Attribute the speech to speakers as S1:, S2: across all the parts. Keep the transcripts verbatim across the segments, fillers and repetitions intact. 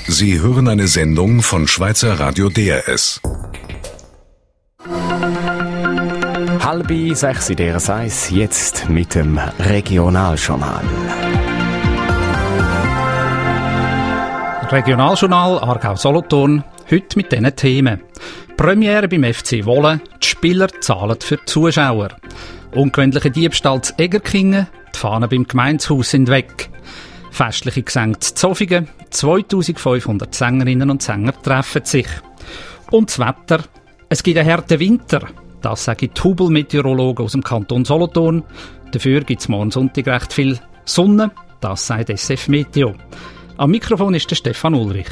S1: Sie hören eine Sendung von Schweizer Radio D R S.
S2: Halb sechs in D R S eins, jetzt mit dem Regionaljournal.
S3: Regionaljournal Aargau-Solothurn, heute mit diesen Themen. Premiere beim F C Wolle, die Spieler zahlen für die Zuschauer. Ungewöhnlicher Diebstahl zu Egerkingen, die Fahnen beim Gemeindehaus sind weg. Festliche Gesänge zu Zofingen, zweitausendfünfhundert Sängerinnen und Sänger treffen sich. Und das Wetter, es gibt einen harten Winter, das sagen die Hubel-Meteorologen aus dem Kanton Solothurn. Dafür gibt es morgen Sonntag recht viel Sonne, das sagt S F Meteo. Am Mikrofon ist der Stefan Ulrich.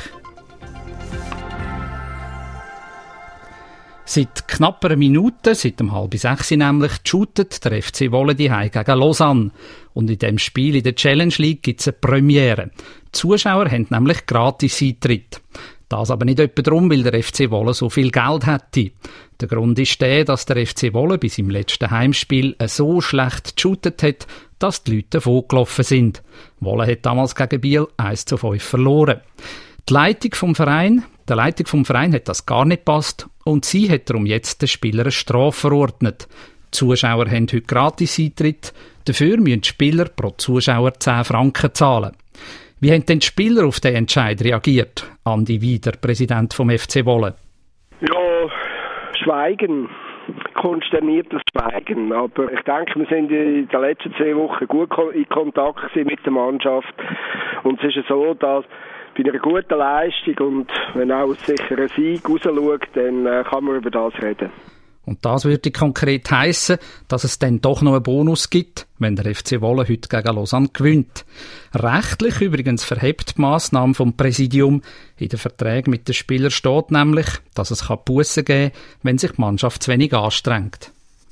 S3: Seit knapp einer Minute, seit um halb sechs nämlich, shootet der F C Wolle die Heim gegen Lausanne. Und in diesem Spiel in der Challenge League gibt es eine Premiere. Die Zuschauer haben nämlich gratis Eintritt. Das aber nicht etwa darum, weil der F C Wolle so viel Geld hätte. Der Grund ist der, dass der F C Wolle bis im letzten Heimspiel so schlecht geshootet hat, dass die Leute davongelaufen sind. Wolle hat damals gegen Biel eins zu fünf verloren. Die Leitung vom Verein, der Leitung vom Verein hat das gar nicht gepasst und sie hat darum jetzt den Spieler eine Strafe verordnet. Die Zuschauer haben heute gratis Eintritt, dafür müssen die Spieler pro Zuschauer zehn Franken zahlen. Wie haben denn die Spieler auf den Entscheid reagiert? Andi Wieder, Präsident vom F C Wolle.
S4: Ja, Schweigen. Konsterniertes Schweigen. Aber ich denke, wir sind in den letzten zwei Wochen gut in Kontakt mit der Mannschaft. Und es ist so, dass bei einer guten Leistung und wenn auch ein sicherer Sieg rausschaut, dann äh, kann man über das reden.
S3: Und das würde konkret heissen, dass es dann doch noch einen Bonus gibt, wenn der F C Wolle heute gegen Lausanne gewinnt. Rechtlich übrigens verhebt die Massnahme vom Präsidium. In den Verträgen mit den Spielern steht nämlich, dass es Bussen geben kann, wenn sich die Mannschaft zu wenig anstrengt.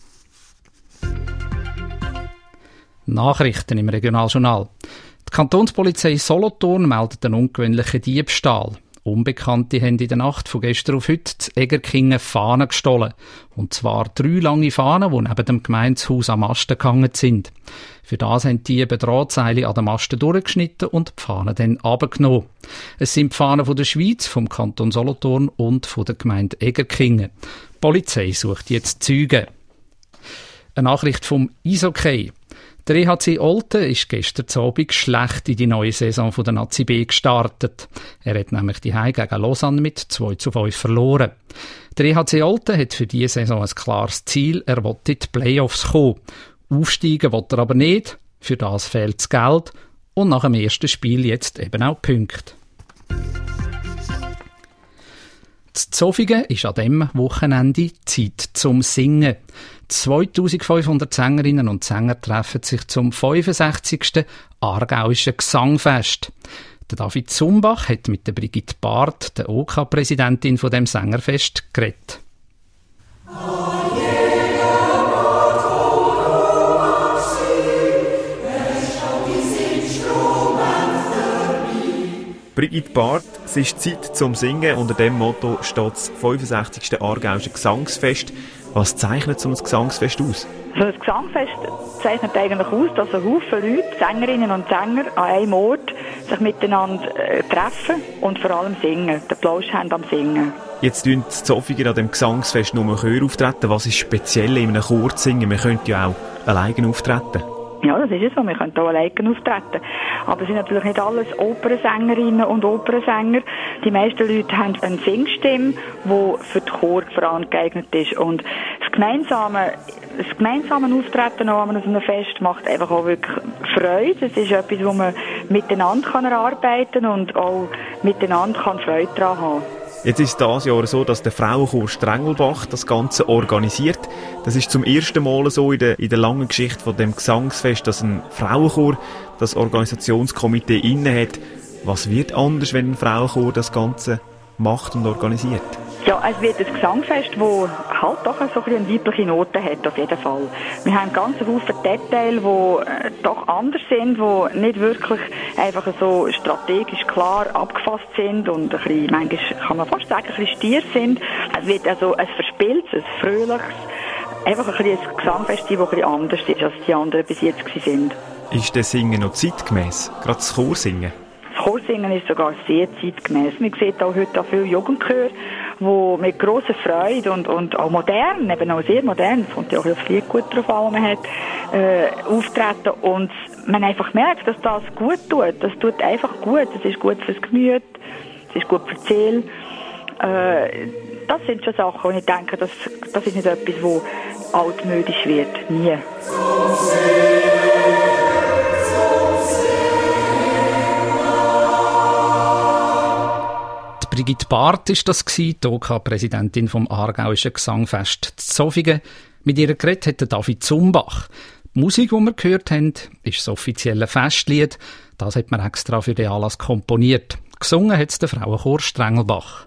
S3: Nachrichten im Regionaljournal. Die Kantonspolizei Solothurn meldet einen ungewöhnlichen Diebstahl. Unbekannte haben in der Nacht von gestern auf heute zu Egerkingen Fahnen gestohlen. Und zwar drei lange Fahnen, die neben dem Gemeindehaus am Masten gehangen sind. Für das haben die Diebe Drahtseile an den Masten durchgeschnitten und die Fahnen dann runtergenommen. Es sind die Fahnen von der Schweiz, vom Kanton Solothurn und von der Gemeinde Egerkingen. Die Polizei sucht jetzt Zeugen. Eine Nachricht vom Eishockey. Der E H C Olten ist gestern Abend schlecht in die neue Saison von der Nazi B gestartet. Er hat nämlich die Heim gegen Lausanne mit zwei zu fünf verloren. Der E H C Olten hat für diese Saison ein klares Ziel, er will in die Playoffs kommen. Aufsteigen will er aber nicht, für das fehlt das Geld und nach dem ersten Spiel jetzt eben auch Punkte. In Zofingen ist an diesem Wochenende Zeit zum Singen. zweitausendfünfhundert Sängerinnen und Sänger treffen sich zum fünfundsechzigsten Aargauischen Gesangfest. Der David Zumbach hat mit der Brigitte Barth, der O K-Präsidentin von dem Sängerfest, geredet.
S5: Brigitte Barth, es ist Zeit zum Singen. Unter dem Motto steht das fünfundsechzigste Aargauische Gesangsfest. Was zeichnet so ein Gesangsfest aus?
S6: So ein Gesangsfest zeichnet eigentlich aus, dass ein Haufen Leute, Sängerinnen und Sänger, an einem Ort sich miteinander äh, treffen und vor allem singen, den Plausch haben am Singen.
S5: Jetzt tun die Zofingen an dem Gesangsfest nur Chör auftreten. Was ist speziell in einem Chor zu singen? Man könnte ja auch alleine auftreten.
S6: Ja, das ist es so. Wir können hier alleine auftreten. Aber es sind natürlich nicht alles Opernsängerinnen und Opernsänger. Die meisten Leute haben eine Singstimme, die für den Chor vor allem geeignet ist. Und das gemeinsame, das gemeinsame Auftreten an einem Fest macht einfach auch wirklich Freude. Es ist etwas, wo man miteinander kann erarbeiten kann und auch miteinander kann Freude daran haben.
S5: Jetzt ist es dieses Jahr so, dass der Frauenchor Strengelbach das Ganze organisiert. Das ist zum ersten Mal so in der, in der langen Geschichte von dem Gesangsfest, dass ein Frauenchor das Organisationskomitee inne hat. Was wird anders, wenn ein Frauenchor das Ganze macht und organisiert?
S6: Ja, es wird ein Gesangsfest, das halt doch so ein eine weibliche Note hat, auf jeden Fall. Wir haben ganz viele Details, die äh, doch anders sind, die nicht wirklich einfach so strategisch klar abgefasst sind und ein bisschen, manchmal kann man fast sagen, ein bisschen stier sind. Es wird also ein verspieltes, ein fröhliches, einfach ein, bisschen ein Gesangsfest, das ein bisschen anders ist, als die anderen bis jetzt sind.
S5: Ist das Singen noch zeitgemäss? Gerade das Chorsingen?
S6: Das Chorsingen ist sogar sehr zeitgemäß. Man sieht auch heute auch viele Jugendchöre, die mit grosser Freude und, und auch modern, eben auch sehr modern, es kommt ja auch aufs Lied gut drauf an, was man hat, äh, auftreten und man einfach merkt, dass das gut tut. Das tut einfach gut. Es ist gut fürs Gemüt, es ist gut für die Seele. Äh, das sind schon Sachen, und ich denke, das, das ist nicht etwas, das altmodisch wird. Nie.
S3: Brigitte Barth war das, die O K-Präsidentin vom Aargauischen Gesangfest Zofingen. Mit ihr geredet hat David Zumbach. Die Musik, die wir gehört haben, ist das offizielle Festlied. Das hat man extra für den Anlass komponiert. Gesungen hat es der Frauenchor Strengelbach.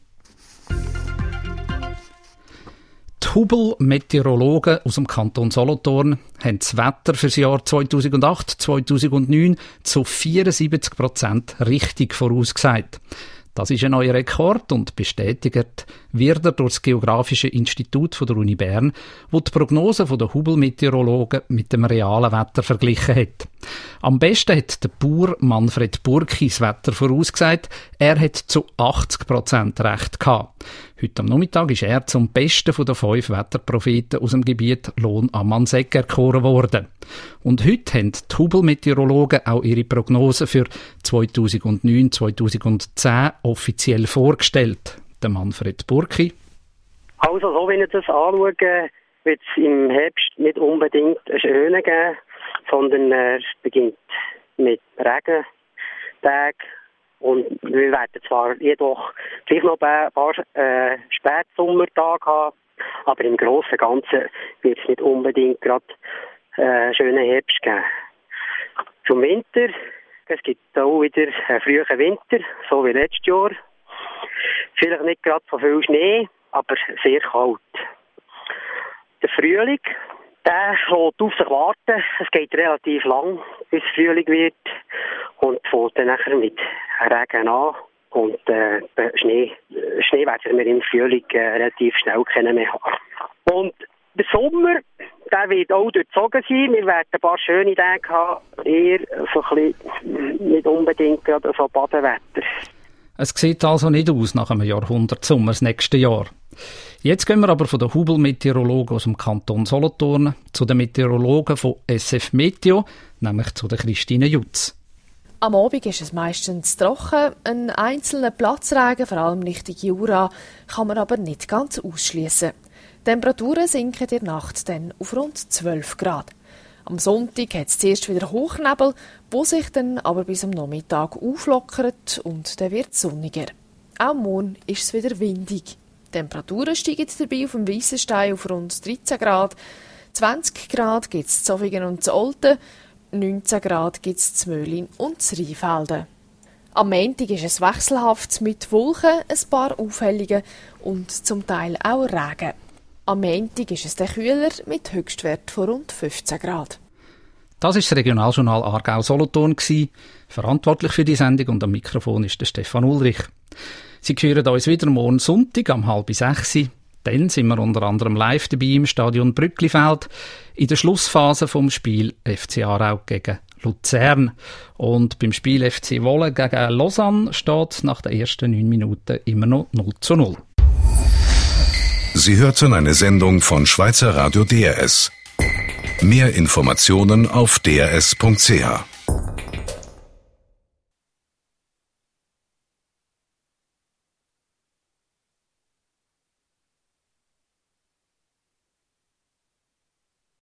S3: Die Hubel-Meteorologen aus dem Kanton Solothurn haben das Wetter für das Jahr zweitausendacht zweitausendneun zu vierundsiebzig Prozent richtig vorausgesagt. Das ist ein neuer Rekord und bestätigt wird er durch das Geografische Institut von der Uni Bern, wo die Prognose der Hubel-Meteorologen mit dem realen Wetter verglichen hat. Am besten hat der Bauer Manfred Burki das Wetter vorausgesagt. Er hat zu achtzig Prozent recht gehabt. Heute am Nachmittag ist er zum besten von den fünf Wetterpropheten aus dem Gebiet Lohn am Ansegg erkoren worden. Und heute haben die Hubel-Meteorologen auch ihre Prognose für zweitausendneun zweitausendzehn offiziell vorgestellt. Der Manfred Burki.
S7: Also, so wie ich das anschaue, wird es im Herbst nicht unbedingt eine schöne geben, sondern es beginnt mit Regentagen. Und wir werden zwar jedoch gleich noch ein paar äh, Spätsommertage haben, aber im Großen und Ganzen wird es nicht unbedingt gerade äh, einen schönen Herbst geben. Zum Winter, es gibt auch wieder einen frühen Winter, so wie letztes Jahr. Vielleicht nicht gerade so viel Schnee, aber sehr kalt. Der Frühling, der lässt auf sich warten. Es geht relativ lang, bis es Frühling wird. Und fängt dann nachher mit Regen an. Und äh, Schnee, Schnee werden wir im Frühling äh, relativ schnell kennen mehr haben. Und der Sommer, der wird auch durchzogen sein. Wir werden ein paar schöne Tage haben. Eher so ein bisschen, nicht unbedingt gerade so Badewetter.
S3: Es sieht also nicht aus nach einem Jahrhundert Sommer das nächste Jahr. Jetzt gehen wir aber von den Hubel-Meteorologen aus dem Kanton Solothurn zu den Meteorologen von S F Meteo, nämlich zu der Christine Jutz.
S8: Am Abend ist es meistens trocken. Ein einzelner Platzregen, vor allem Richtung Jura, kann man aber nicht ganz ausschließen. Die Temperaturen sinken in der Nacht dann auf rund zwölf Grad. Am Sonntag hat es zuerst wieder Hochnebel, wo sich dann aber bis am Nachmittag auflockert und dann wird es sonniger. Auch morgen ist es wieder windig. Die Temperaturen steigen dabei auf dem Weissenstein auf rund dreizehn Grad. zwanzig Grad gibt es in Zofingen und in Olten, neunzehn Grad gibt es in Möhlin und in Rheinfelden. Am Montag ist es wechselhaft mit Wolken, ein paar Aufhellungen und zum Teil auch Regen. Am Montag ist es dann kühler mit Höchstwert von rund fünfzehn Grad.
S3: Das ist das Regionaljournal Aargau-Solothurn. Verantwortlich für die Sendung und am Mikrofon ist der Stefan Ulrich. Sie hören uns wieder morgen Sonntag um halb sechs. Dann sind wir unter anderem live dabei im Stadion Brücklifeld in der Schlussphase vom Spiel F C Aarau gegen Luzern. Und beim Spiel F C Wolle gegen Lausanne steht nach den ersten neun Minuten immer noch null zu null.
S1: Sie hörten eine Sendung von Schweizer Radio D R S. Mehr Informationen auf d r s punkt c h.